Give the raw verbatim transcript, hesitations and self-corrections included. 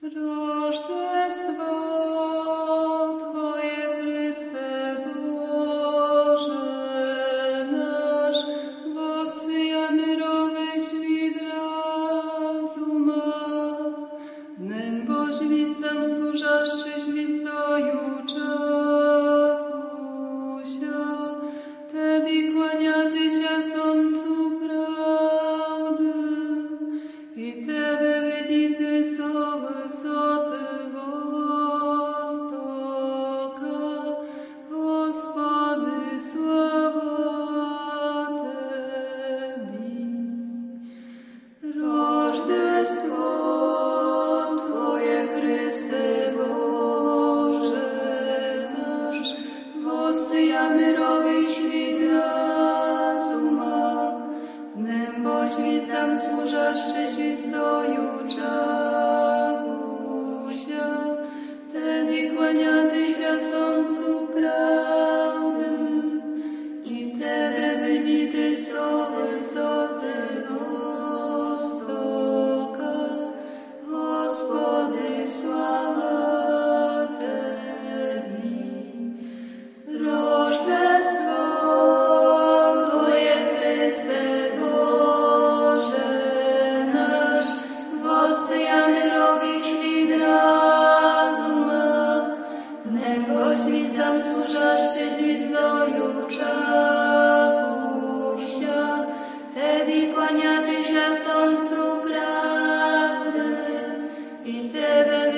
Rożdestwo Twoje, Chryste Boże nasz, wosyjamy rowy świt razuma, nębo źwizdam służaszczy źwizdoju czachusia, Tebi kłaniaty siasącu prawdy i Tebe wydity so wysoty wostoka, Gospody, sława Tebi. Rożdestwo Twoje, Chryste Boże nasz, wosyjamy rowy świt razuma, nębo źwizdam służaszczy źwizdoju czachusia, Tebi kłaniaty siasącu prawdy i Tebe wydity so wysoty wostoka, Gospody, sława Tebi. Rożdestwo Twoje, Chryste Boże nasz, wosyjamy rowy świt razuma, nębo źwizdam służaszczy źwizdoju czachusia, Tebi kłaniaty siasącu prawdy i Tebe